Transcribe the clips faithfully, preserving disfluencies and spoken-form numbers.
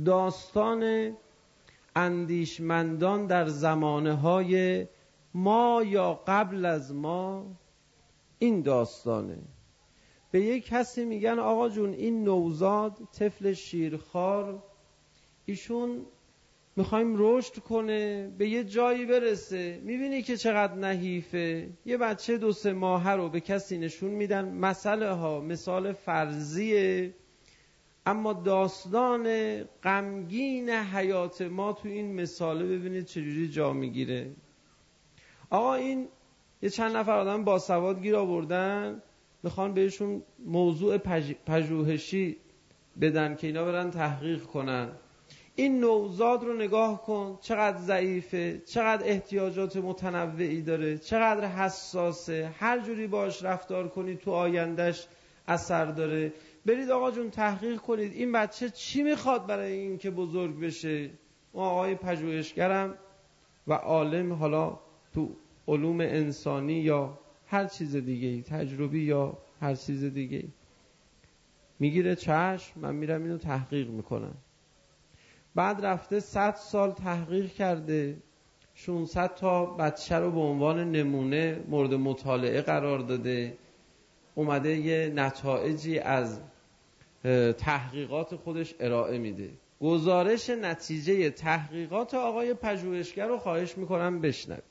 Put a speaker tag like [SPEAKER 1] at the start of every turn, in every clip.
[SPEAKER 1] داستان اندیشمندان در زمانه های ما یا قبل از ما این داستانه. به یک کسی میگن آقا جون این نوزاد طفل شیرخوار، ایشون میخوایم رشد کنه به یه جایی برسه، میبینی که چقدر نحیفه. یه بچه دو سه ماهه رو به کسی نشون میدن، مسئله ها مثال فرضیه، اما داستان غمگین حیات ما تو این مثاله ببینید چجوری جا میگیره. آقا این یه چند نفر آدم باسواد گیر آوردن، میخوان بهشون موضوع پژ... پژوهشی بدن که اینا برن تحقیق کنن. این نوزاد رو نگاه کن چقدر ضعیفه، چقدر احتیاجات متنوعی داره، چقدر حساسه، هر جوری باش رفتار کنید تو آیندهش اثر داره. برید آقا جون تحقیق کنید این بچه چی میخواد برای این که بزرگ بشه. اون آقای پژوهشگرم و عالم، حالا تو علوم انسانی یا هر چیز دیگه، تجربی یا هر چیز دیگه، میگیره چشم من میرم اینو تحقیق میکنم. بعد رفته صد سال تحقیق کرده، ششصد تا بچه رو به عنوان نمونه مورد مطالعه قرار داده، اومده یه نتایجی از تحقیقات خودش ارائه میده. گزارش نتیجه تحقیقات آقای پژوهشگر رو خواهش میکنم بشنوید.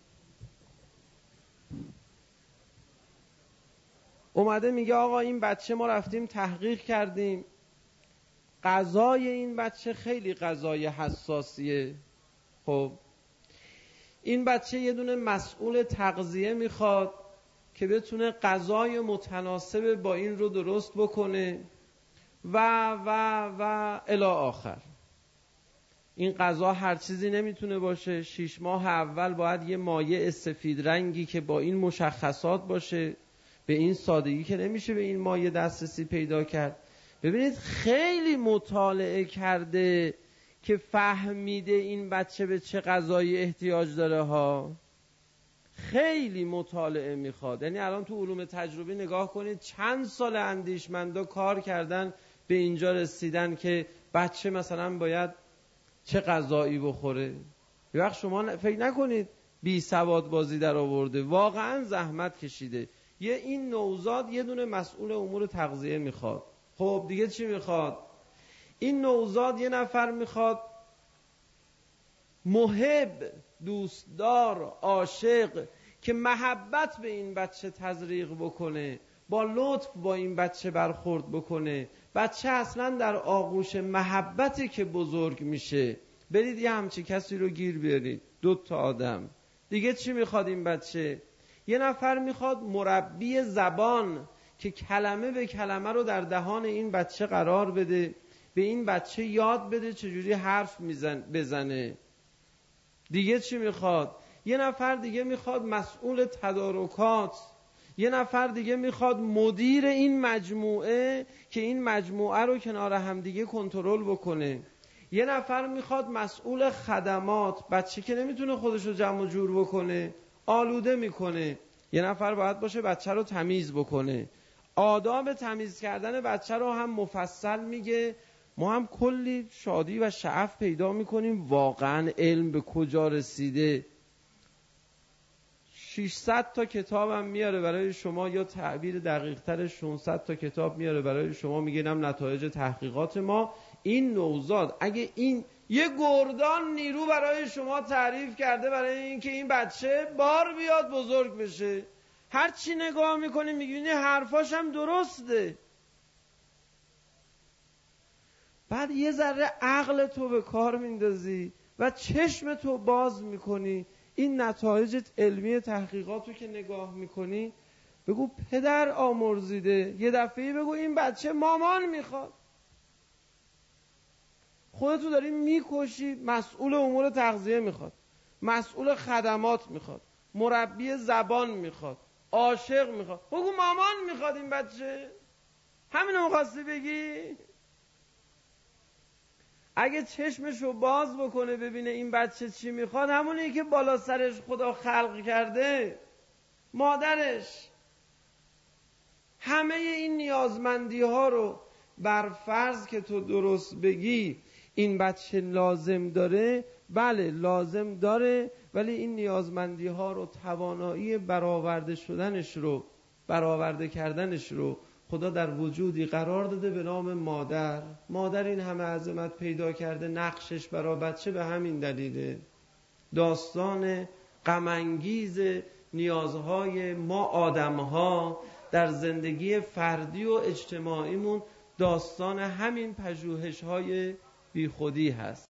[SPEAKER 1] اومده میگه آقا این بچه ما رفتیم تحقیق کردیم، غذای این بچه خیلی غذای حساسیه. خب این بچه یه دونه مسئول تغذیه میخواد که بتونه غذای متناسب با این رو درست بکنه و و و الی آخر. این غذا هر چیزی نمیتونه باشه. شش ماه اول باید یه مایع سفید رنگی که با این مشخصات باشه، به این سادگی که نمیشه به این مایع دسترسی پیدا کرد. ببینید خیلی مطالعه کرده که فهمیده این بچه به چه غذایی احتیاج داره ها. خیلی مطالعه میخواد. یعنی الان تو علوم تجربی نگاه کنید چند سال اندیشمندا کار کردن به اینجا رسیدن که بچه مثلا باید چه غذایی بخوره. یه وقت شما فکر نکنید بی سواد بازی در آورده، واقعا زحمت کشیده. یه این نوزاد یه دونه مسئول امور تغذیه میخواد. خب دیگه چی میخواد؟ این نوزاد یه نفر میخواد محب، دوستدار، عاشق که محبت به این بچه تزریق بکنه، با لطف با این بچه برخورد بکنه. بچه اصلا در آغوش محبتی که بزرگ میشه. برید یه همچی کسی رو گیر بیارید، دو تا آدم. دیگه چی میخواد این بچه؟ یه نفر میخواد مربی زبان که کلمه به کلمه رو در دهان این بچه قرار بده، به این بچه یاد بده چجوری حرف میزن بزنه. دیگه چی میخواد؟ یه نفر دیگه میخواد مسئول تدارکات، یه نفر دیگه میخواد مدیر این مجموعه که این مجموعه رو کنار هم دیگه کنترل بکنه. یه نفر میخواد مسئول خدمات، بچه که نمیتونه خودش رو جمع و جور بکنه آلوده میکنه. یه نفر باید باشه بچه رو تمیز بکنه، آداب تمیز کردن بچه رو هم مفصل میگه. ما هم کلی شادی و شعف پیدا میکنیم واقعا علم به کجا رسیده. ششصد تا کتاب هم میاره برای شما، یا تعبیر دقیق تر ششصد تا کتاب میاره برای شما، میگه اینم نتایج تحقیقات ما. این نوزاد اگه این یه گردان نیرو برای شما تعریف کرده برای اینکه این بچه بار بیاد بزرگ بشه، هر چی نگاه میکنی میبینی حرفاش هم درسته. بعد یه ذره عقل تو به کار میندازی و چشم تو باز میکنی، این نتایج علمی تحقیقاتو که نگاه میکنی، بگو پدر آمرزیده. یه دفعه بگو این بچه مامان میخواد. خودتو داری میکشی. مسئول امور تغذیه میخواد، مسئول خدمات میخواد، مربی زبان میخواد، عاشق میخواد. بگو مامان میخواد این بچه. همینو میخواستی بگی؟ اگه چشمشو باز بکنه ببینه این بچه چی میخواد، همونی که بالا سرش خدا خلق کرده، مادرش، همه این نیازمندی ها رو بر فرض که تو درست بگی، این بچه لازم داره، بله لازم داره، ولی این نیازمندی ها رو، توانایی برآورده شدنش رو، برآورده کردنش رو خدا در وجودی قرار داده به نام مادر. مادر این همه عظمت پیدا کرده، نقشش برای بچه به همین دلیله. داستان غم انگیز نیازهای ما آدم‌ها در زندگی فردی و اجتماعیمون داستان همین پژوهش‌های بیخودی هست.